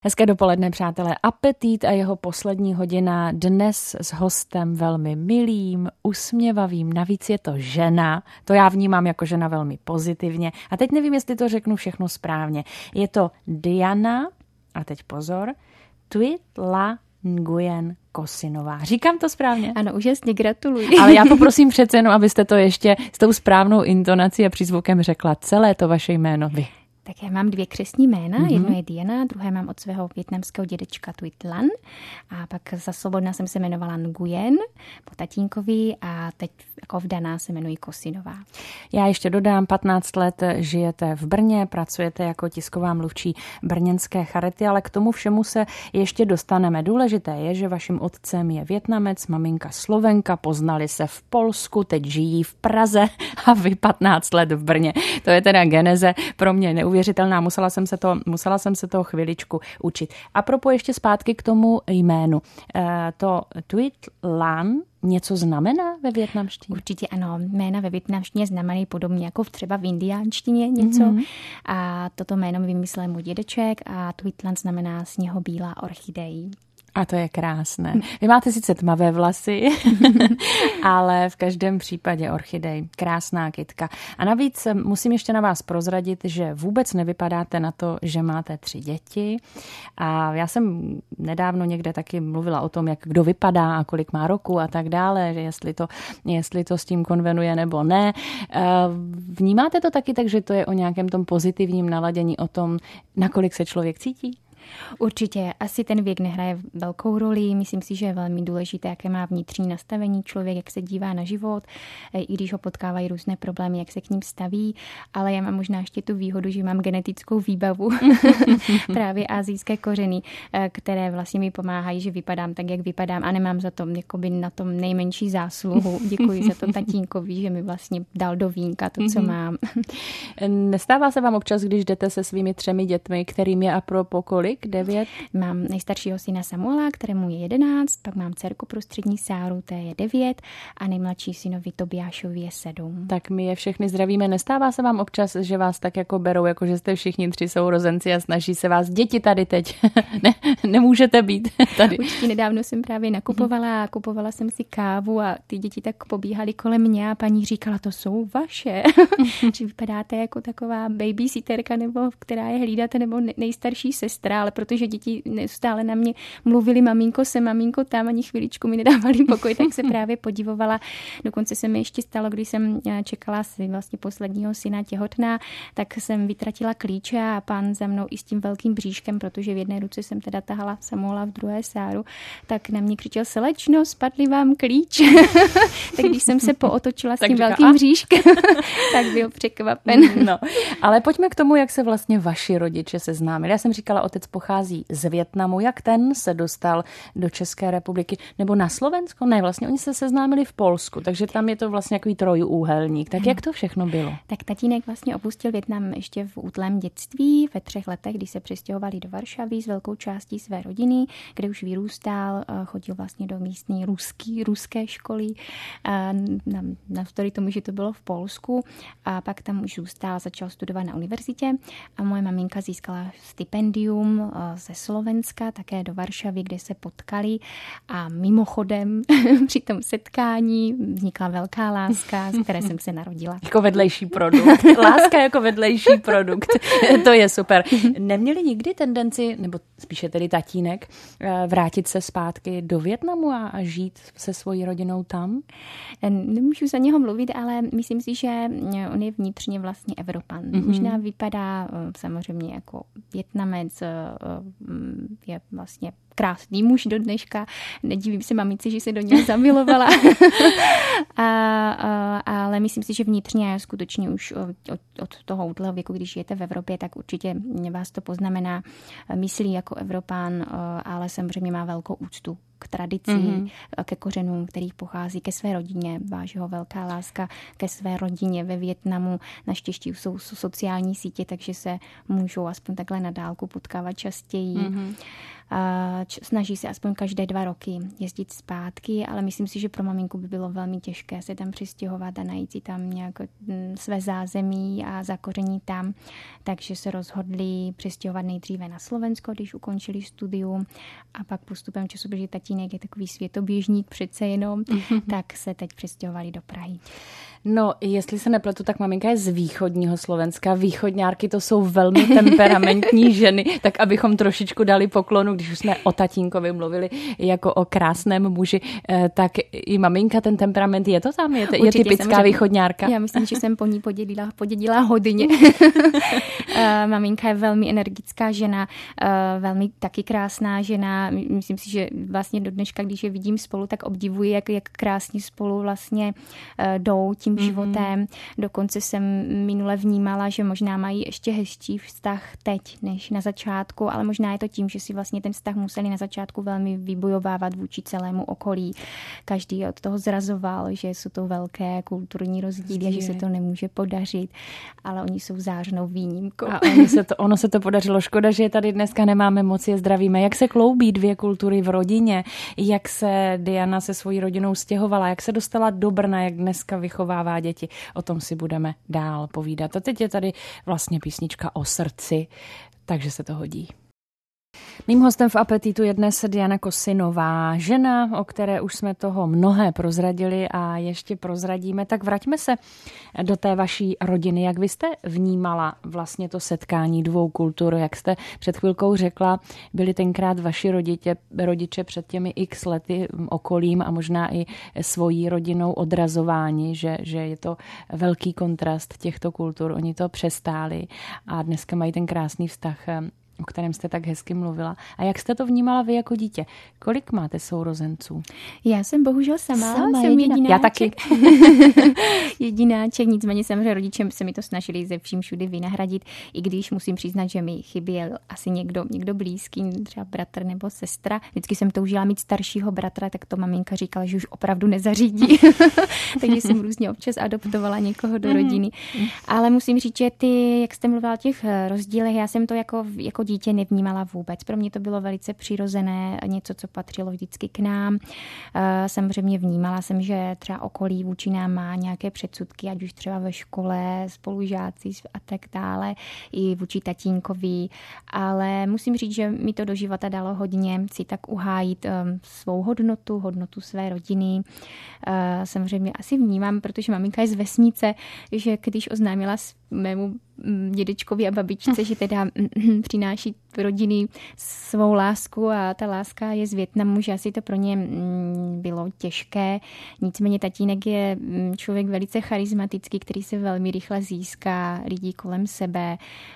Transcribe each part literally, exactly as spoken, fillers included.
Hezké dopoledne, přátelé. Apetít a jeho poslední hodina dnes s hostem velmi milým, usměvavým. Navíc je to žena. To já vnímám jako žena velmi pozitivně. A teď nevím, jestli to řeknu všechno správně. Je to Diana, a teď pozor, Tuitla Nguyen Kosinová. Říkám to správně? Ano, úžasně, gratuluji. Ale já poprosím přece jenom, abyste to ještě s tou správnou intonací a přízvukem řekla celé to vaše jméno vy. Tak já mám dvě křestní jména, mm-hmm. jedno je Diana, druhé mám od svého vietnamského dědečka Tuitlan a pak za svobodna jsem se jmenovala Nguyen po tatínkovi a teď jako vdaná se jmenuji Kosinová. Já ještě dodám, patnáct let žijete v Brně, pracujete jako tisková mluvčí brněnské Charity, ale k tomu všemu se ještě dostaneme. Důležité je, že vaším otcem je Vietnamec, maminka Slovenka, poznali se v Polsku, teď žijí v Praze a vy patnáct let v Brně. To je teda geneze pro mě neuvěřitelná. Věřitelná, musela jsem se to, musela jsem se toho chviličku učit. A propos ještě zpátky k tomu jménu. E, to Tuitlan něco znamená ve vietnamštině? Určitě ano. Jména ve vietnamštině znamenají podobně jako třeba v indiánštině něco. Mm-hmm. A toto jméno mi vymyslel můj dědeček a Tuitlan znamená sněhobílá orchidej. A to je krásné. Vy máte sice tmavé vlasy, ale v každém případě orchidej. Krásná kytka. A navíc musím ještě na vás prozradit, že vůbec nevypadáte na to, že máte tři děti. A já jsem nedávno někde taky mluvila o tom, jak kdo vypadá a kolik má roku a tak dále, že jestli to, jestli to s tím konvenuje nebo ne. Vnímáte to taky tak, že to je o nějakém tom pozitivním naladění, o tom, nakolik se člověk cítí? Určitě, asi ten věk nehraje velkou roli. Myslím si, že je velmi důležité, jaké má vnitřní nastavení člověk, jak se dívá na život, i když ho potkávají různé problémy, jak se k ním staví. Ale já mám možná ještě tu výhodu, že mám genetickou výbavu, právě asijské kořeny, které vlastně mi pomáhají, že vypadám tak, jak vypadám a nemám za to jakoby na tom nejmenší zásluhu. Děkuji za to tatínkovi, že mi vlastně dal do vínka to, co mám. Nestává se vám občas, když jdete se svými třemi dětmi, kterým je a pro kolik? Devět? Mám nejstaršího syna Samuela, kterému je jedenáct, pak mám dcerku prostřední Sáru, té je devět a nejmladší synovi Tobiášovi je sedm. Tak my je všechny zdravíme. Nestává se vám občas, že vás tak jako berou, jako že jste všichni tři sourozenci a snaží se vás děti tady teď? ne, nemůžete být tady. Určitě nedávno jsem právě nakupovala a kupovala jsem si kávu a ty děti tak pobíhaly kolem mě a paní říkala, to jsou vaše. Že vypadáte jako taková babysitterka, nebo která je hlídáte, nebo nejstarší sestra, ale protože děti neustále na mě mluvili maminko se, maminko tam, ani chviličku mi nedávali pokoj, tak se právě podivovala. Dokonce se mi ještě stalo, když jsem čekala si vlastně posledního syna těhotná, tak jsem vytratila klíče a pán za mnou i s tím velkým bříškem, protože v jedné ruce jsem teda tahala Samuela, v druhé Sáru, tak na mě křičel, slečno, spadly vám klíč. Tak když jsem se pootočila s tím říká, velkým a? bříškem, tak byl překvapen. No, ale pojďme k tomu, jak se vlastně vaši rodiče seznámili. Já jsem říkala, otec pochází z Vietnamu. Jak ten se dostal do České republiky? Nebo na Slovensko? Ne, vlastně oni se seznámili v Polsku, takže tam je to vlastně takový trojúhelník. Tak jak to všechno bylo? Tak tatínek vlastně opustil Vietnam ještě v útlém dětství, ve třech letech, kdy se přestěhovali do Varšavy s velkou částí své rodiny, kde už vyrůstal, chodil vlastně do místní ruský, ruské školy, navzdory tomu, že to bylo v Polsku, a pak tam už zůstal, začal studovat na univerzitě a moje maminka získala stipendium ze Slovenska, také do Varšavy, kde se potkali a mimochodem při tom setkání vznikla velká láska, z které jsem se narodila. Jako vedlejší produkt. Láska jako vedlejší produkt. To je super. Neměli nikdy tendenci, nebo spíše tedy tatínek, vrátit se zpátky do Vietnamu a žít se svojí rodinou tam? Nemůžu za něho mluvit, ale myslím si, že on je vnitřně vlastně Evropan. Mm-hmm. Možná vypadá samozřejmě jako Vietnamec, je vlastně krásný muž do dneška. Nedivím se mamici, že se do něj zamilovala. a, a, ale myslím si, že vnitřně skutečně už od, od toho útleho věku, když žijete v Evropě, tak určitě vás to poznamená. Myslí jako Evropan, ale samozřejmě má velkou úctu k tradici, mm-hmm. ke kořenům, kterých pochází, ke své rodině. Váží ho velká láska ke své rodině ve Vietnamu. Naštěstí jsou sociální sítě, takže se můžou aspoň takhle na dálku potkávat častěji. Mm-hmm. Snaží se aspoň každé dva roky jezdit zpátky, ale myslím si, že pro maminku by bylo velmi těžké se tam přistěhovat a najít si tam nějak své zázemí a zakoření tam. Takže se rozhodli přistěhovat nejdříve na Slovensko, když ukončili studium, a pak postupem času, protože tatínek je takový světoběžník přece jenom, tak se teď přistěhovali do Prahy. No, jestli se nepletu, tak maminka je z východního Slovenska. Východňárky to jsou velmi temperamentní ženy, tak abychom trošičku dali poklonu, když už jsme o tatínkovi mluvili jako o krásném muži, tak i maminka, ten temperament, je to tam? Je, to, je typická východňárka? Já myslím, že jsem po ní podědila, podědila hodně. Maminka je velmi energická žena, velmi taky krásná žena. Myslím si, že vlastně do dneška, když je vidím spolu, tak obdivuji, jak, jak krásně spolu vlastně jdou tím životem. Dokonce jsem minule vnímala, že možná mají ještě hezčí vztah teď, než na začátku, ale možná je to tím, že si vlastně ten vztah museli na začátku velmi vybojovávat vůči celému okolí. Každý od toho zrazoval, že jsou to velké kulturní rozdíly a že se to nemůže podařit, ale oni jsou zářnou výjimkou. A ono se, to, ono se to podařilo. Škoda, že tady dneska nemáme moc, je zdravíme. Jak se kloubí dvě kultury v rodině, jak se Diana se svojí rodinou stěhovala, jak se dostala do Brna, jak dneska vychovává děti. O tom si budeme dál povídat. A teď je tady vlastně písnička o srdci, takže se to hodí. Mým hostem v Apetitu je dnes Diana Kosinová, žena, o které už jsme toho mnohé prozradili a ještě prozradíme. Tak vraťme se do té vaší rodiny. Jak vy jste vnímala vlastně to setkání dvou kultur? Jak jste před chvilkou řekla, byli tenkrát vaši rodiče, rodiče před těmi x lety okolím a možná i svojí rodinou odrazováni, že, že je to velký kontrast těchto kultur. Oni to přestáli a dneska mají ten krásný vztah, o kterém jste tak hezky mluvila. A jak jste to vnímala vy jako dítě? Kolik máte sourozenců? Já jsem bohužel sama, sama jsem jedináček. Já taky. Jedináček, nicméně samozřejmě rodičem se mi to snažili ze vším všudy vynahradit, i když musím přiznat, že mi chyběl asi někdo, někdo blízký, třeba bratr nebo sestra. Vždycky jsem toužila mít staršího bratra, tak to maminka říkala, že už opravdu nezařídí. Takže jsem různě občas adoptovala někoho do rodiny. Ale musím říct, že ty, jak jste mluvila o těch rozdílech, já jsem to jako, jako dítě nevnímala vůbec. Pro mě to bylo velice přirozené, něco, co patřilo vždycky k nám. Samozřejmě vnímala jsem, že třeba okolí vůči nám má nějaké předsudky, ať už třeba ve škole, spolužáci a tak dále, i vůči tatínkovi, ale musím říct, že mi to do života dalo hodně si tak uhájit svou hodnotu, hodnotu své rodiny. Samozřejmě asi vnímám, protože maminka je z vesnice, že když oznámila mému dědečkovi a babičce, že teda přináší rodiny svou lásku a ta láska je z Vietnamu, že asi to pro ně bylo těžké. Nicméně tatínek je člověk velice charismatický, který se velmi rychle získá lidí kolem sebe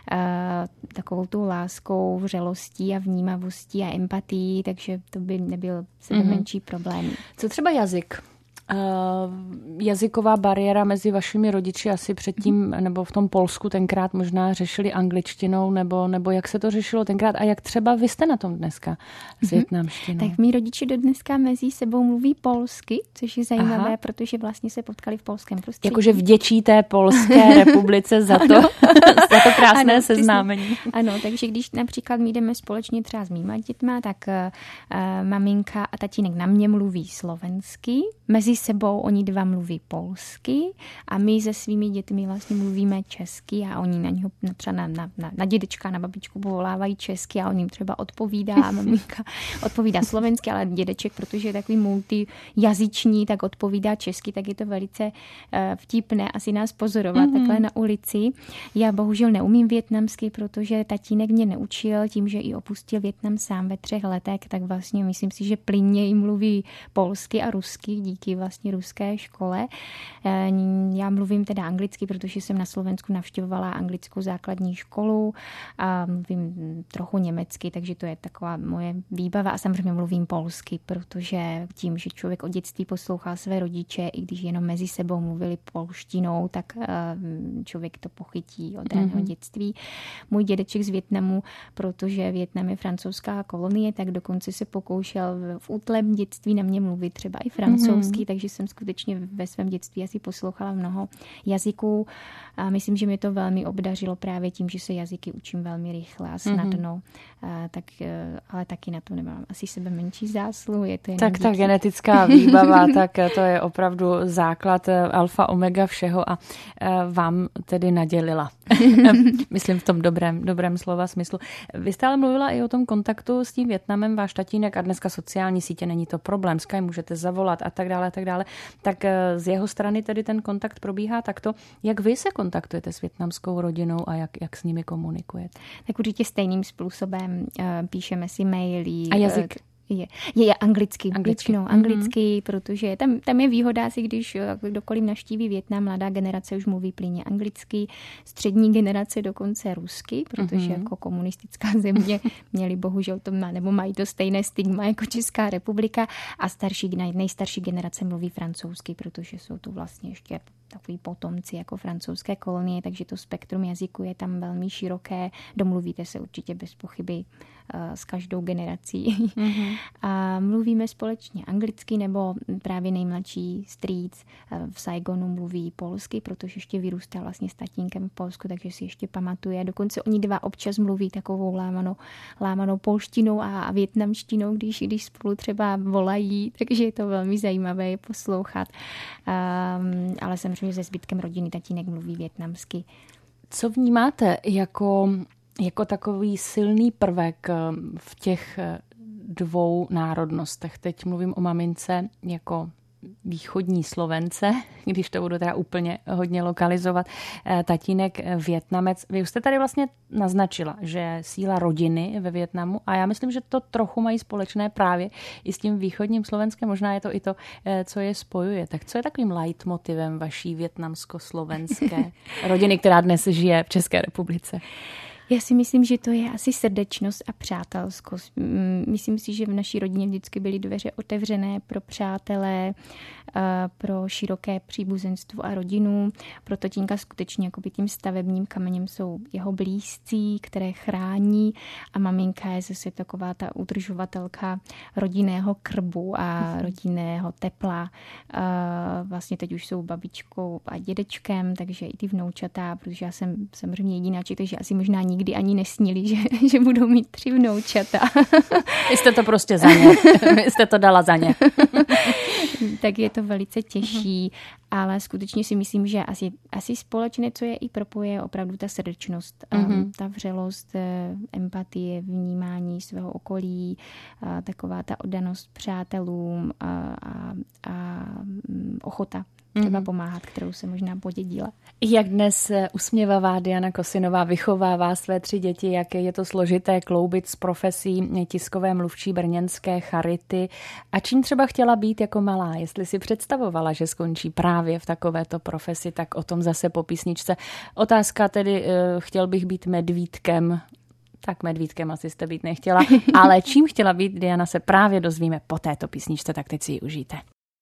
takovou tu láskou, vřelostí a vnímavostí a empatií, takže to by nebyl sebe mm-hmm. menší problém. Co třeba jazyk? Uh, jazyková bariéra mezi vašimi rodiči asi předtím, nebo v tom Polsku tenkrát možná řešili angličtinou, nebo, nebo jak se to řešilo tenkrát a jak třeba vy jste na tom dneska s vietnamštinou? Tak mý rodiči do dneska mezi sebou mluví polsky, což je zajímavé, Aha. protože vlastně se potkali v polském prostředí. Jakože vděčíte Polské republice za to, za to krásné ano, seznámení. Ano, takže když například my jdeme společně třeba s mýma dětma, tak uh, maminka a tatínek na mě mluví slovensky, mezi sebou oni dva mluví polsky a my se svými dětmi vlastně mluvíme česky a oni na něho třeba na, na, na, na dědečka, na babičku povolávají česky a on jim třeba odpovídá a maminka odpovídá slovensky, ale dědeček, protože je takový multijazyční, tak odpovídá česky, tak je to velice uh, vtipné asi nás pozorovat mm-hmm. takhle na ulici. Já bohužel neumím vietnamsky, protože tatínek mě neučil tím, že i opustil Vietnam sám ve třech letech, tak vlastně myslím si, že plynně jim mluví polsky a rusky díky vlastně ruské škole. Já mluvím teda anglicky, protože jsem na Slovensku navštěvovala anglickou základní školu a mluvím trochu německy, takže to je taková moje výbava a samozřejmě mluvím polsky, protože tím, že člověk od dětství poslouchal své rodiče, i když jenom mezi sebou mluvili polštinou, tak člověk to pochytí od raného mm-hmm. dětství. Můj dědeček z Vietnamu, protože Vietnam je francouzská kolonie, tak dokonce se pokoušel v útlém dětství na mě mluvit třeba i francouzsky, mm-hmm. takže jsem skutečně ve svém dětství asi poslouchala mnoho jazyků a myslím, že mi to velmi obdařilo právě tím, že se jazyky učím velmi rychle a snadno, mm-hmm. tak, ale taky na to nemám asi sebe menší zásluhu. Je to tak díky. Ta genetická výbava, tak to je opravdu základ alfa omega všeho a vám tedy nadělila. Myslím v tom dobrém, dobrém slova smyslu. Vy jste ale mluvila i o tom kontaktu s tím Vietnamem, váš tatínek a dneska sociální sítě není to problém, Skype můžete zavolat a tak dále a tak dále. Tak z jeho strany tedy ten kontakt probíhá takto. Jak vy se kontaktujete s vietnamskou rodinou a jak, jak s nimi komunikujete? Tak určitě stejným způsobem píšeme si maily. A jazyk? Je, je, je anglicky, anglicky. většinou anglicky, mm-hmm. protože tam, tam je výhoda asi, když kdokoliv navštíví Vietnam, mladá generace už mluví plynně anglicky, střední generace dokonce rusky, protože mm-hmm. jako komunistická země měli bohužel to, nebo mají to stejné stigma jako Česká republika a starší, nejstarší generace mluví francouzsky, protože jsou tu vlastně ještě takový potomci jako francouzské kolonie, takže to spektrum jazyku je tam velmi široké. Domluvíte se určitě bez pochyby uh, s každou generací. Mm-hmm. A mluvíme společně anglicky, nebo právě nejmladší strýc uh, v Saigonu mluví polsky, protože ještě vyrůstal vlastně s tatínkem v Polsku, takže si ještě pamatuje. Dokonce oni dva občas mluví takovou lámanou, lámanou polštinou a, a vietnamštinou, když, když spolu třeba volají, takže je to velmi zajímavé je poslouchat. Um, ale samozřejmě se zbytkem rodiny tatínek mluví vietnamsky. Co vnímáte jako, jako takový silný prvek v těch dvou národnostech? Teď mluvím o mamince jako východní Slovence, když to budu teda úplně hodně lokalizovat, tatínek Vietnamec. Vy už jste tady vlastně naznačila, že síla rodiny ve Vietnamu a já myslím, že to trochu mají společné právě i s tím východním Slovenskem, možná je to i to, co je spojuje. Tak co je takovým leitmotivem vaší vietnamsko-slovenské rodiny, která dnes žije v České republice? Já si myslím, že to je asi srdečnost a přátelskost. Myslím si, že v naší rodině vždycky byly dveře otevřené pro přátelé, pro široké příbuzenstvo a rodinu. Pro tatínka skutečně jakoby tím stavebním kamenem jsou jeho blízcí, které chrání a maminka je zase taková ta udržovatelka rodinného krbu a rodinného tepla. Vlastně teď už jsou babičkou a dědečkem, takže i ty vnoučata, protože já jsem samozřejmě jedináček, takže asi možná nikdy ani nesnili, že, že budou mít tři vnoučata. Vy jste to prostě za ně. Vy jste to dala za ně. Tak je to velice těžší, ale skutečně si myslím, že asi, asi společné, co je i propoje, je opravdu ta srdečnost, mm-hmm. ta vřelost, empatie, vnímání svého okolí, taková ta oddanost přátelům a, a, a ochota třeba pomáhat, kterou se možná podědila. Jak dnes usměvavá Diana Kosinová vychovává své tři děti, jak je to složité kloubit s profesí tiskové mluvčí brněnské Charity a čím třeba chtěla být jako malá, jestli si představovala, že skončí právě v takovéto profesi, tak o tom zase po písničce. Otázka tedy, chtěl bych být medvídkem, tak medvídkem asi jste být nechtěla, ale čím chtěla být Diana se právě dozvíme po této písničce, tak teď si ji užijte.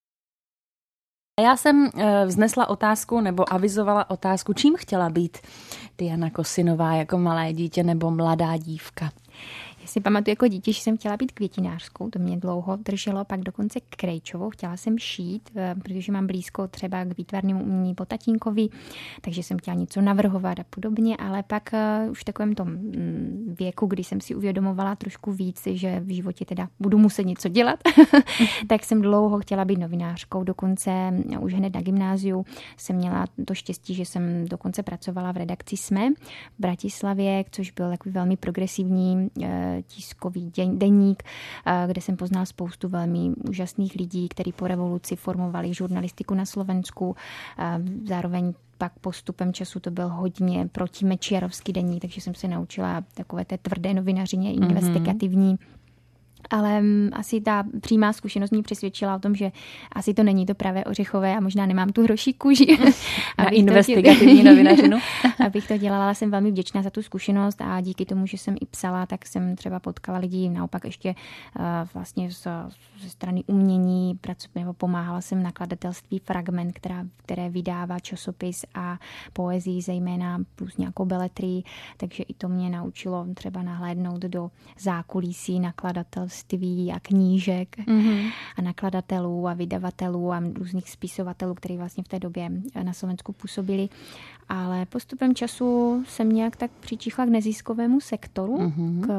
Já jsem vznesla otázku nebo avizovala otázku, čím chtěla být Diana Kosinová jako malé dítě nebo mladá dívka. Já si pamatuju jako dítě, že jsem chtěla být květinářskou, to mě dlouho drželo, pak dokonce krejčovou, chtěla jsem šít, protože mám blízko třeba k výtvarnému umění po tatínkovi, takže jsem chtěla něco navrhovat a podobně, ale pak už v takovém tom věku, kdy jsem si uvědomovala trošku víc, že v životě teda budu muset něco dělat, tak jsem dlouho chtěla být novinářkou, dokonce už hned na gymnáziu jsem měla to štěstí, že jsem dokonce pracovala v redakci S M E v Bratislavě, což byl takový velmi progresivní tiskový deník, kde jsem poznala spoustu velmi úžasných lidí, kteří po revoluci formovali žurnalistiku na Slovensku. Zároveň pak postupem času to byl hodně protimečiarovský deník, takže jsem se naučila takové té tvrdé novinařině, investigativní. Ale asi ta přímá zkušenost mě přesvědčila o tom, že asi to není to pravé ořechové a možná nemám tu hroší kůži. Na investigativní novinařinu. Abych to dělala, ale jsem velmi vděčná za tu zkušenost a díky tomu, že jsem i psala, tak jsem třeba potkala lidi naopak ještě uh, vlastně z, ze strany umění, nebo pomáhala jsem nakladatelství Fragment, která, které vydává časopis a poezii, zejména plus nějakou beletrii, takže i to mě naučilo třeba nahlédnout do zákulisí nakladatelství vydavatelství a knížek mm-hmm. a nakladatelů a vydavatelů a různých spisovatelů, kteří vlastně v té době na Slovensku působili. Ale postupem času jsem nějak tak přičichla k neziskovému sektoru, mm-hmm. k,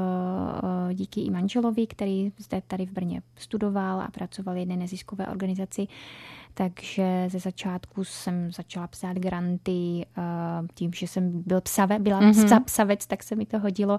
díky i manželovi, který zde tady v Brně studoval a pracoval v jedné neziskové organizaci. Takže ze začátku jsem začala psát granty, tím, že jsem byl psave, byla mm-hmm. psavec, tak se mi to hodilo.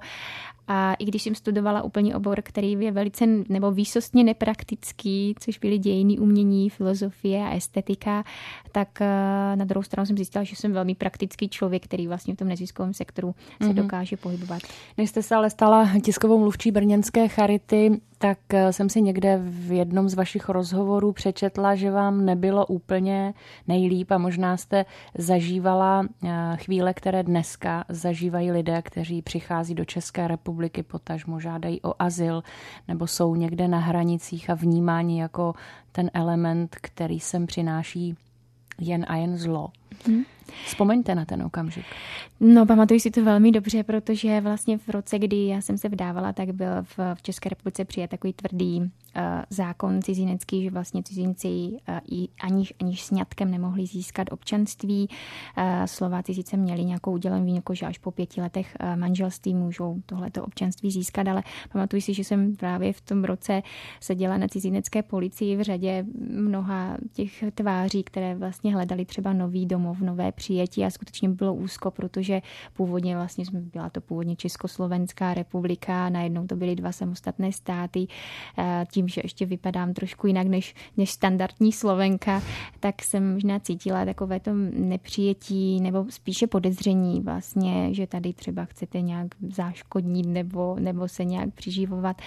A i když jsem studovala úplně obor, který je velice nebo výsostně nepraktický, což byly dějiny, umění, filozofie a estetika, tak na druhou stranu jsem zjistila, že jsem velmi praktický člověk, který vlastně v tom neziskovém sektoru se mm-hmm. dokáže pohybovat. Než jste se ale stala tiskovou mluvčí brněnské Charity, tak jsem si někde v jednom z vašich rozhovorů přečetla, že vám nebylo úplně nejlíp a možná jste zažívala chvíle, které dneska zažívají lidé, kteří přichází do České republiky, potažmo žádají o azyl nebo jsou někde na hranicích a vnímání jako ten element, který sem přináší jen a jen zlo. Hmm. Vzpomeňte na ten okamžik. No, pamatuju si to velmi dobře, protože vlastně v roce, kdy já jsem se vdávala, tak byl v, v České republice přijat takový tvrdý uh, zákon cizinecký, že vlastně cizinci uh, i aniž, aniž sňatkem nemohli získat občanství. Uh, Slováci sice měli nějakou udělenou výjimku, že až po pěti letech uh, manželství můžou tohleto občanství získat, ale pamatuju si, že jsem právě v tom roce seděla na cizinecké policii v řadě mnoha těch tváří, které vlastně hledali třeba nový domov, nové přijetí a skutečně bylo úzko, protože původně vlastně byla to původně Československá republika, najednou to byly dva samostatné státy. Tím, že ještě vypadám trošku jinak než, než standardní Slovenka, tak jsem možná cítila takové to nepřijetí nebo spíše podezření vlastně, že tady třeba chcete nějak záškodnit nebo, nebo se nějak přiživovat.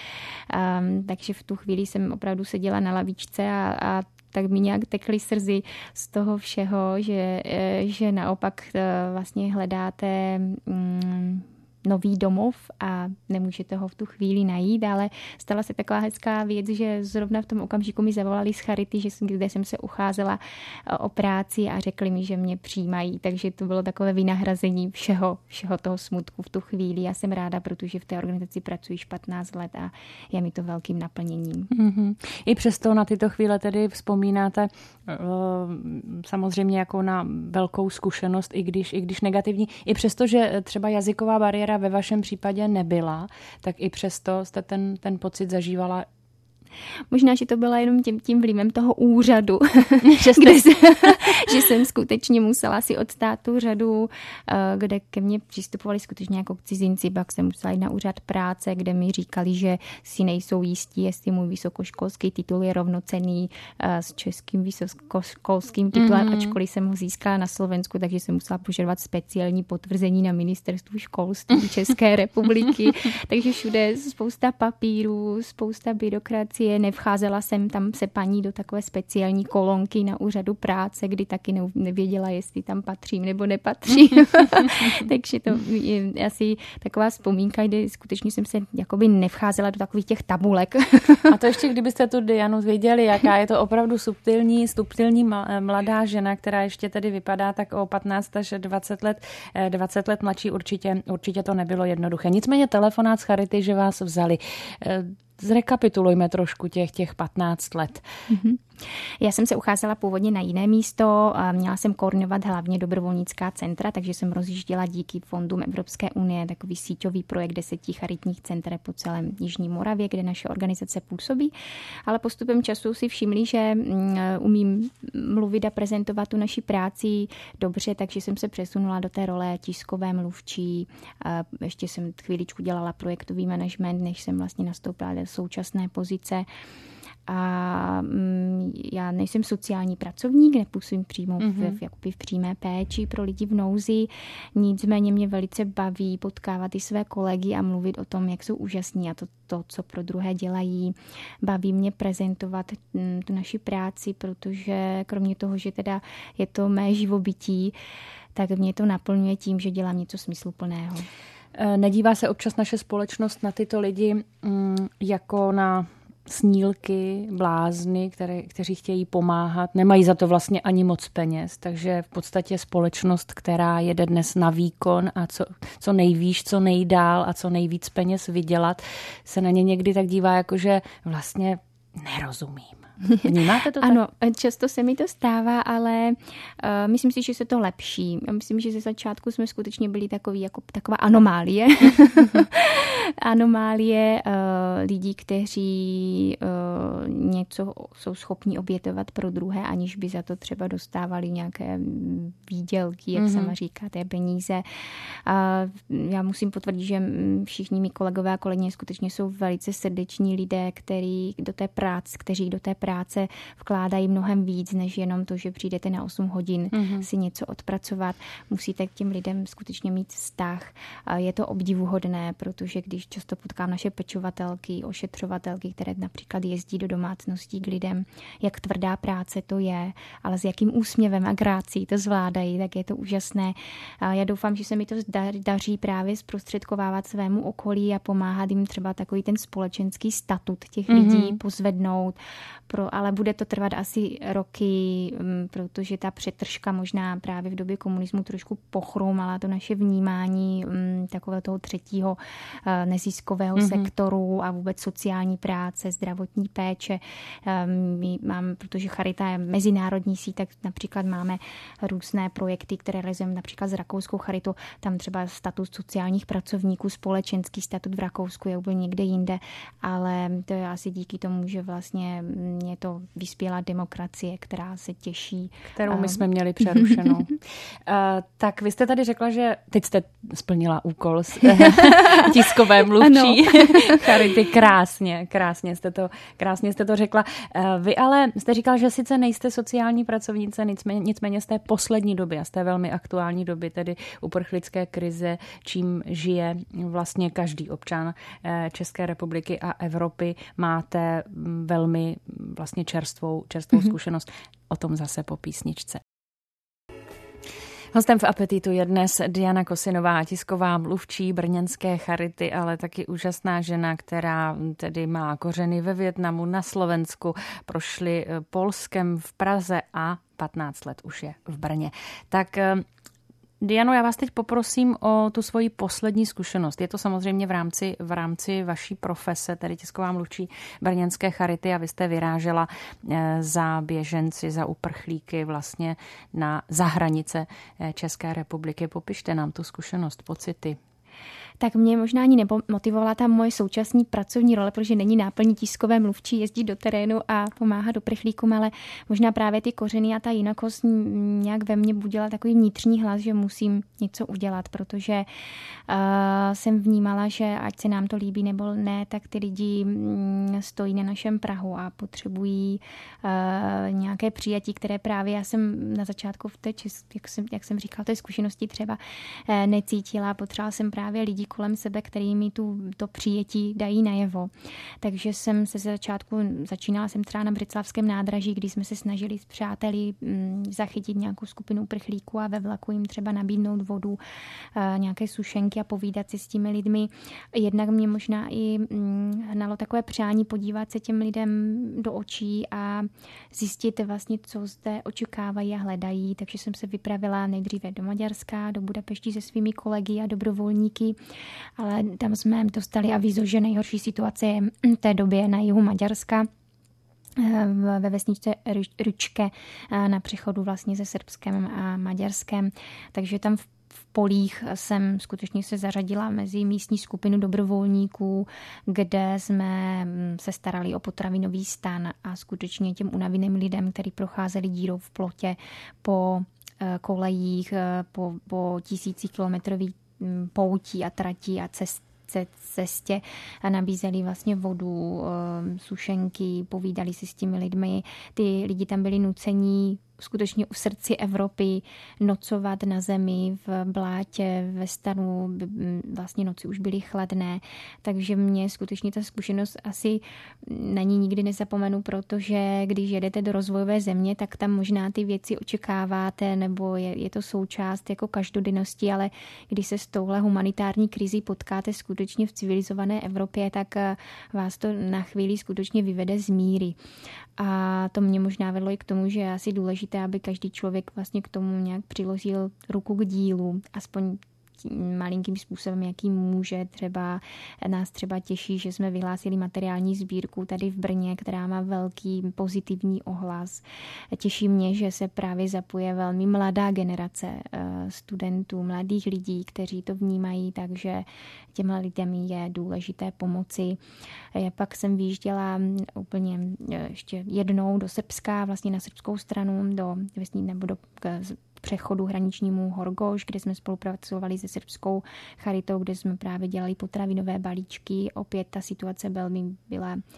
Um, takže v tu chvíli jsem opravdu seděla na lavičce a, a tak mi nějak tekly slzy z toho všeho, že, že naopak vlastně hledáte mm, nový domov a nemůžete ho v tu chvíli najít, ale stala se taková hezká věc, že zrovna v tom okamžiku mi zavolali z Charity, že jsem, kde jsem se ucházela o práci a řekli mi, že mě přijímají, takže to bylo takové vynahrazení všeho, všeho toho smutku v tu chvíli. Já jsem ráda, protože v té organizaci pracuji již patnáct let a je mi to velkým naplněním. Mm-hmm. I přesto na tyto chvíle tedy vzpomínáte samozřejmě jako na velkou zkušenost, i když, i když negativní, i přesto, že třeba jazyková bariéra ve vašem případě nebyla, tak i přesto jste ten, ten pocit zažívala. Možná, že to byla jenom tím, tím vlivem toho úřadu, kde se, že jsem skutečně musela si odstát tu řadu, kde ke mně přistupovali skutečně jako k cizinci, pak jsem musela jít na úřad práce, kde mi říkali, že si nejsou jistí, jestli můj vysokoškolský titul je rovnocenný s českým vysokoškolským titulem, mm-hmm. ačkoliv jsem ho získala na Slovensku, takže jsem musela požadovat speciální potvrzení na ministerstvu školství České republiky, takže všude spousta papírů, spousta byrokracie. Nevcházela jsem tam se paní do takové speciální kolonky na úřadu práce, kdy taky nevěděla, jestli tam patřím nebo nepatřím. Takže to je asi taková vzpomínka, kde skutečně jsem se jakoby nevcházela do takových těch tabulek. A to ještě, kdybyste tu Dianu věděli, jaká je to opravdu subtilní, subtilní mladá žena, která ještě tedy vypadá tak o patnáct až dvacet let, dvacet let mladší, určitě, určitě to nebylo jednoduché. Nicméně telefonát z Charity, že vás vzali. Zrekapitulujme trošku těch, těch patnáct let. Mm-hmm. Já jsem se ucházela původně na jiné místo, měla jsem koordinovat hlavně dobrovolnická centra, takže jsem rozjížděla díky fondům Evropské unie takový síťový projekt deseti charitních center po celém Jižní Moravě, kde naše organizace působí, ale postupem času si všimli, že umím mluvit a prezentovat tu naši práci dobře, takže jsem se přesunula do té role tiskové mluvčí. Ještě jsem chvíličku dělala projektový management, než jsem vlastně nastoupila do současné pozice. A já nejsem sociální pracovník, nepůsobím přímo mm-hmm. v, jakoby v přímé péči pro lidi v nouzi, nicméně mě velice baví potkávat i své kolegy a mluvit o tom, jak jsou úžasní a to, to co pro druhé dělají. Baví mě prezentovat tu naši práci, protože kromě toho, že teda je to mé živobytí, tak mě to naplňuje tím, že dělám něco smysluplného. Nedívá se občas naše společnost na tyto lidi jako na snílky, blázny, které, kteří chtějí pomáhat, nemají za to vlastně ani moc peněz, takže v podstatě společnost, která jede dnes na výkon a co, co nejvíš, co nejdál a co nejvíc peněz vydělat, se na ně někdy tak dívá, jakože vlastně nerozumím. Vnímáte to tak? Ano, často se mi to stává, ale uh, myslím si, že se to lepší. Myslím, že ze začátku jsme skutečně byli takový, jako taková anomálie. anomálie uh, lidí, kteří uh, něco jsou schopni obětovat pro druhé, aniž by za to třeba dostávali nějaké výdělky, jak mm-hmm. sama říkáte, peníze. Uh, já musím potvrdit, že všichni mý kolegové a kolegyně skutečně jsou velice srdeční lidé, který do té práce, kteří do té práce práce vkládají mnohem víc, než jenom to, že přijdete na osm hodin mm-hmm. si něco odpracovat. Musíte k těm lidem skutečně mít vztah. Je to obdivuhodné, protože když často potkám naše pečovatelky, ošetřovatelky, které například jezdí do domácností k lidem, jak tvrdá práce to je, ale s jakým úsměvem a grácí to zvládají, tak je to úžasné. Já doufám, že se mi to daří právě zprostředkovávat svému okolí a pomáhat jim třeba takový ten společenský statut těch mm-hmm. lidí pozvednout. Pro, ale bude to trvat asi roky, protože ta přetržka možná právě v době komunismu trošku pochromala to naše vnímání takového toho třetího neziskového mm-hmm. sektoru a vůbec sociální práce, zdravotní péče. My mám, protože Charita je mezinárodní síť, tak například máme různé projekty, které realizujeme například s Rakouskou Charitou. Tam třeba status sociálních pracovníků, společenský statut v Rakousku je úplně někde jinde, ale to je asi díky tomu, že vlastně je to vyspělá demokracie, která se těší. Kterou my jsme měli přerušenou. uh, tak vy jste tady řekla, že teď jste splnila úkol s tiskové mluvčí Charity. Krásně, krásně jste to, krásně jste to řekla. Uh, vy ale jste říkala, že sice nejste sociální pracovnice, nicméně, nicméně z té poslední doby a z té velmi aktuální doby, tedy uprchlické krize, čím žije vlastně každý občan České republiky a Evropy, máte velmi vlastně čerstvou, čerstvou mm-hmm. zkušenost. O tom zase po písničce. Hostem v Apetitu je dnes Diana Kosinová, tisková mluvčí brněnské Charity, ale taky úžasná žena, která tedy má kořeny ve Vietnamu, na Slovensku, prošli Polskem, v Praze a patnáct let už je v Brně. Tak Diano, já vás teď poprosím o tu svoji poslední zkušenost. Je to samozřejmě v rámci, v rámci vaší profese, tedy tisková mluvčí brněnské Charity, a vy jste vyrážela za běženci, za uprchlíky vlastně na za hranice České republiky. Popište nám tu zkušenost, pocity. Tak mě možná ani nemotivovala ta moje současní pracovní role, protože není náplní tiskové mluvčí jezdit do terénu a pomáhat uprchlíkům, ale možná právě ty kořeny a ta jinakost nějak ve mně budila takový vnitřní hlas, že musím něco udělat, protože uh, jsem vnímala, že ať se nám to líbí nebo ne, tak ty lidi um, stojí na našem prahu a potřebují uh, nějaké přijatí, které právě já jsem na začátku v té, jak jsem, jak jsem říkala, té zkušenosti třeba uh, necítila. Potřebovala jsem právě lidi kolem sebe, který mi tu, to přijetí dají najevo. Takže jsem se ze začátku, začínala jsem třeba na Břeclavském nádraží, kdy jsme se snažili s přáteli m, zachytit nějakou skupinu uprchlíků a ve vlaku jim třeba nabídnout vodu, a nějaké sušenky a povídat si s těmi lidmi. Jednak mě možná i m, hnalo takové přání podívat se těm lidem do očí a zjistit vlastně, co zde očekávají a hledají. Takže jsem se vypravila nejdříve do Maďarska, do Budapešti se svými kolegy a dobrovolníky, ale tam jsme dostali avízo, že nejhorší situace je v té době na jihu Maďarska, ve vesničce Ručke na přechodu vlastně se Srbskem a Maďarskem. Takže tam v V polích jsem skutečně se zařadila mezi místní skupinu dobrovolníků, kde jsme se starali o potravinový stan a skutečně těm unaveným lidem, kteří procházeli dírou v plotě po kolejích, po, po tisícikilometrových poutí a tratí a cest, cestě a nabízeli vlastně vodu, sušenky, povídali si s těmi lidmi. Ty lidi tam byli nucení skutečně u srdci Evropy, nocovat na zemi, v blátě, ve stanu, vlastně noci už byly chladné, takže mě skutečně ta zkušenost asi na ní nikdy nezapomenu, protože když jedete do rozvojové země, tak tam možná ty věci očekáváte, nebo je, je to součást jako každodennosti, ale když se s touhle humanitární krizí potkáte skutečně v civilizované Evropě, tak vás to na chvíli skutečně vyvede z míry. A to mě možná vedlo i k tomu, že je asi důležité, aby každý člověk vlastně k tomu nějak přiložil ruku k dílu, aspoň malinkým způsobem, jaký může. Třeba nás třeba těší, že jsme vyhlásili materiální sbírku tady v Brně, která má velký pozitivní ohlas. Těší mě, že se právě zapuje velmi mladá generace studentů, mladých lidí, kteří to vnímají, takže těmhle lidem je důležité pomoci. Já pak jsem vyjížděla úplně ještě jednou do Srbska, vlastně na srbskou stranu, do vesní nebo do přechodu hraničnímu Horgoš, kde jsme spolupracovali se srbskou charitou, kde jsme právě dělali potravinové balíčky. Opět ta situace velmi byla uh,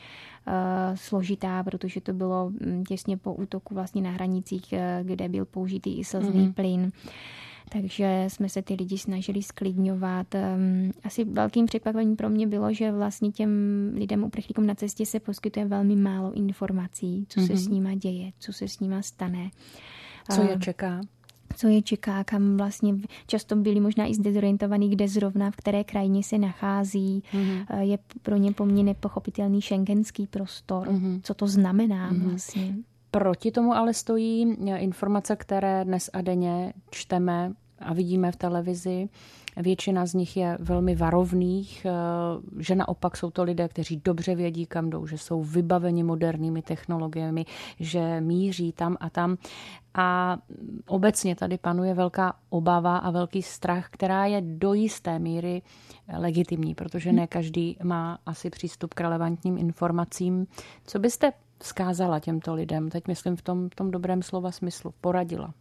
složitá, protože to bylo těsně po útoku vlastně na hranicích, kde byl použitý i slzný mm-hmm. plyn. Takže jsme se ty lidi snažili sklidňovat. Asi velkým překvapením pro mě bylo, že vlastně těm lidem uprchlíkům na cestě se poskytuje velmi málo informací, co mm-hmm. se s nima děje, co se s nima stane. Co je čeká? Co je čeká, kam vlastně často byli možná i zdezorientovaní, kde zrovna, v které krajině se nachází. Mm-hmm. Je pro ně po mně nepochopitelný schengenský prostor. Mm-hmm. Co to znamená mm-hmm. vlastně? Proti tomu ale stojí informace, které dnes a denně čteme a vidíme v televizi. Většina z nich je velmi varovných, že naopak jsou to lidé, kteří dobře vědí, kam jdou, že jsou vybaveni moderními technologiemi, že míří tam a tam. A obecně tady panuje velká obava a velký strach, která je do jisté míry legitimní, protože ne každý má asi přístup k relevantním informacím. Co byste vzkázala těmto lidem? Teď myslím v tom, v tom dobrém slova smyslu. Poradila.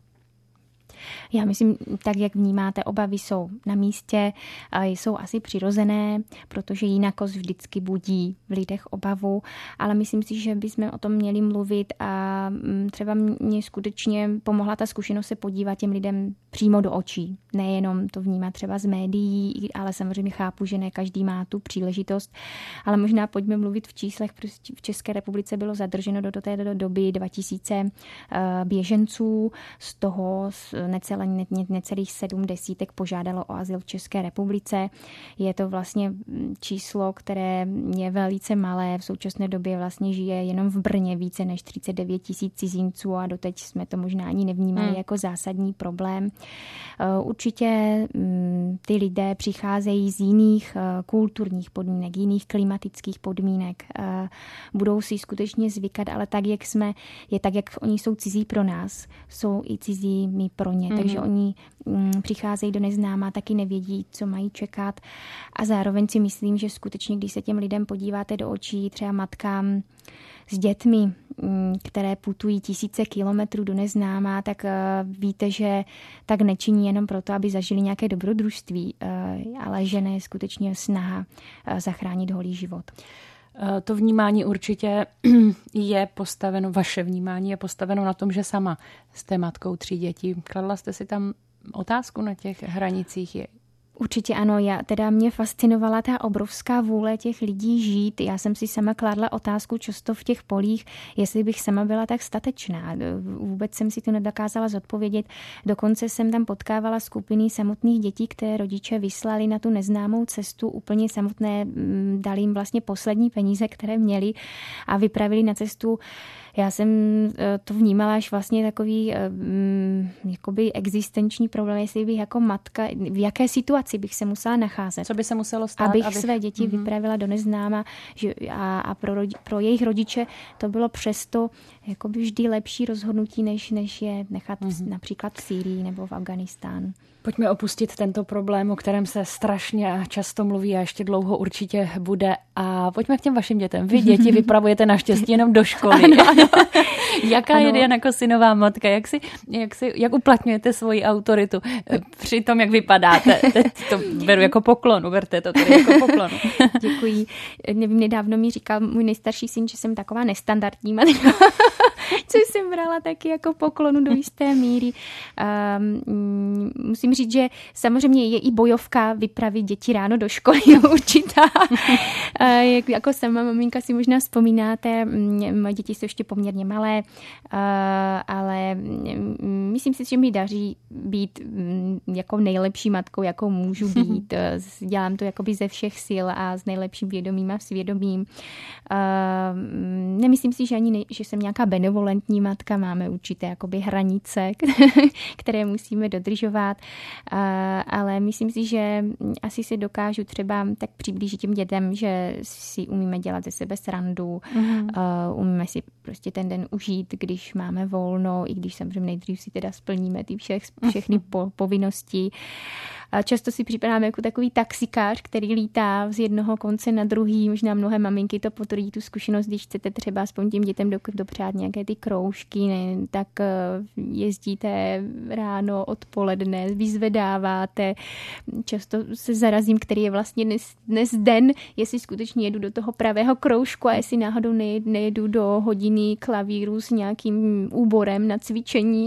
Já myslím, tak jak vnímáte, obavy jsou na místě, jsou asi přirozené, protože jinakost vždycky budí v lidech obavu, ale myslím si, že bychom o tom měli mluvit a třeba mě skutečně pomohla ta zkušenost se podívat těm lidem přímo do očí. Nejenom to vnímat třeba z médií, ale samozřejmě chápu, že ne každý má tu příležitost, ale možná pojďme mluvit v číslech. V České republice bylo zadrženo do té doby dva tisíce běženců, z toho Necelé, ne, necelých sedm desítek požádalo o azyl v České republice. Je to vlastně číslo, které je velice malé. V současné době vlastně žije jenom v Brně více než třicet devět tisíc cizinců a doteď jsme to možná ani nevnímali hmm. jako zásadní problém. Určitě ty lidé přicházejí z jiných kulturních podmínek, jiných klimatických podmínek. Budou si skutečně zvykat, ale tak, jak jsme, je tak, jak oni jsou cizí pro nás, jsou i cizí my pro ně. Mm-hmm. Takže oni mm, přicházejí do neznáma, taky nevědí, co mají čekat. A zároveň si myslím, že skutečně, když se těm lidem podíváte do očí, třeba matkám s dětmi, mm, které putují tisíce kilometrů do neznáma, tak uh, víte, že tak nečiní jenom proto, aby zažili nějaké dobrodružství, uh, ale že ne je skutečně snaha uh, zachránit holý život. To vnímání určitě je postaveno, vaše vnímání je postaveno na tom, že sama jste matkou tří dětí. Kladla jste si tam otázku na těch hranicích? Určitě ano, já teda mě fascinovala ta obrovská vůle těch lidí žít. Já jsem si sama kladla otázku často v těch polích, jestli bych sama byla tak statečná. Vůbec jsem si to nedokázala zodpovědět. Dokonce jsem tam potkávala skupiny samotných dětí, které rodiče vyslali na tu neznámou cestu úplně samotné, dali jim vlastně poslední peníze, které měli a vypravili na cestu. Já jsem to vnímala až vlastně takový um, jakoby existenční problém, jestli bych jako matka, v jaké situaci bych se musela nacházet. Co by se muselo stát? Abych, abych... své děti mm-hmm. vypravila do neznáma že, a, a pro, rodi, pro jejich rodiče to bylo přesto jakoby vždy lepší rozhodnutí, než, než je nechat mm-hmm. například v Sýrii nebo v Afghánistánu. Pojďme opustit tento problém, o kterém se strašně často mluví a ještě dlouho určitě bude. A pojďme k těm vašim dětem. Vy děti vypravujete naštěstí jenom do školy. Ano, ano. Jaká ano. je Diana jako synová matka? Jak, si, jak, si, jak uplatňujete svoji autoritu při tom, jak vypadáte? Teď to beru jako poklonu, berte to tady jako poklonu. Děkuji. Nevím, nedávno mi říkal můj nejstarší syn, že jsem taková nestandardní matka. což jsem brala taky jako poklonu do jisté míry. Um, musím říct, že samozřejmě je i bojovka vypravit děti ráno do školy, určitá. Jak, jako sama maminka si možná vzpomínáte, moje děti jsou ještě poměrně malé, ale myslím si, že mi daří být jako nejlepší matkou, jakou můžu být. Dělám to jakoby ze všech sil a s nejlepším vědomím a svědomím. Nemyslím si, že ani ne, že jsem nějaká benevolentní matka, máme určité jakoby hranice, které musíme dodržovat, ale myslím si, že asi si dokážu třeba tak přiblížit těm dětem, že si umíme dělat ze sebe srandu, mm. umíme si prostě ten den užít, když máme volno, i když samozřejmě nejdřív si teda splníme ty všech, všechny po, povinnosti. Často si připadáme jako takový taxikář, který lítá z jednoho konce na druhý. Možná mnohé maminky to potvrdí tu zkušenost, když chcete třeba aspoň těm dětem dopřát nějaké ty kroužky, ne, tak jezdíte ráno, odpoledne, vyzvedáváte. Často se zarazím, který je vlastně dnes, dnes den, jestli skutečně jedu do toho pravého kroužku a jestli náhodou nejedu do hodiny klavíru s nějakým úborem na cvičení.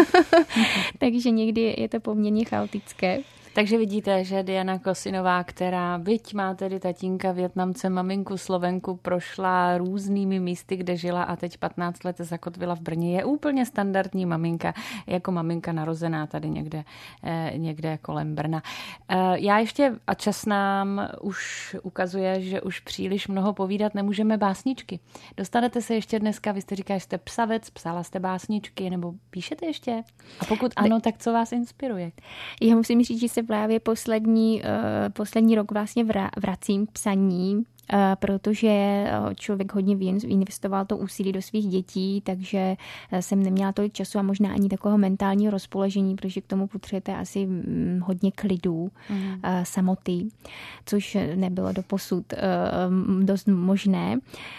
Takže někdy je to poměrně chaotické. Takže vidíte, že Diana Kosinová, která byť má tedy tatínka Vietnamce, maminku Slovenku, prošla různými místy, kde žila a teď patnáct let zakotvila v Brně, je úplně standardní maminka, jako maminka narozená tady někde, někde kolem Brna. Já ještě, a čas nám už ukazuje, že už příliš mnoho povídat nemůžeme, básničky. Dostanete se ještě dneska, vy jste říkali, že jste psavec, psala jste básničky, nebo píšete ještě? A pokud ano, tak co vás inspiruje? Já musím říct, že se právě poslední, poslední rok vlastně vracím k psaní, protože člověk hodně investoval to úsilí do svých dětí, takže jsem neměla tolik času a možná ani takového mentálního rozpoložení, protože k tomu potřebujete asi hodně klidů, mm. samoty, což nebylo doposud dost možné.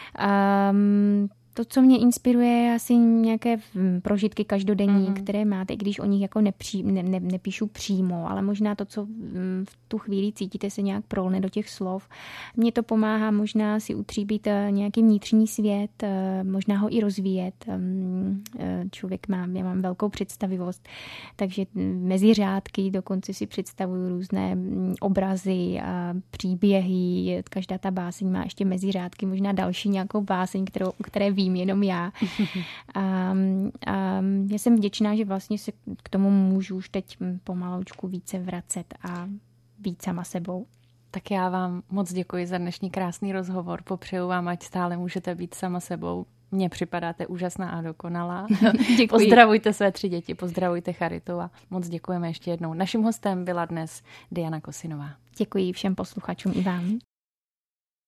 To, co mě inspiruje, je asi nějaké prožitky každodenní, mm-hmm. které máte, i když o nich jako nepří, ne, ne, nepíšu přímo, ale možná to, co v tu chvíli cítíte, se nějak prolne do těch slov. Mně to pomáhá možná si utříbit nějaký vnitřní svět, možná ho i rozvíjet. Člověk má, já mám velkou představivost, takže mezi řádky dokonce si představuju různé obrazy a příběhy. Každá ta báseň má ještě mezi řádky možná další nějakou báseň, kterou, které ví jenom já. A, a já jsem vděčná, že vlastně se k tomu můžu už teď pomaloučku více vracet a být sama sebou. Tak já vám moc děkuji za dnešní krásný rozhovor. Popřeju vám, ať stále můžete být sama sebou. Mně připadáte úžasná a dokonalá. Pozdravujte své tři děti, pozdravujte Charitu a moc děkujeme ještě jednou. Naším hostem byla dnes Diana Kosinová. Děkuji všem posluchačům i vám.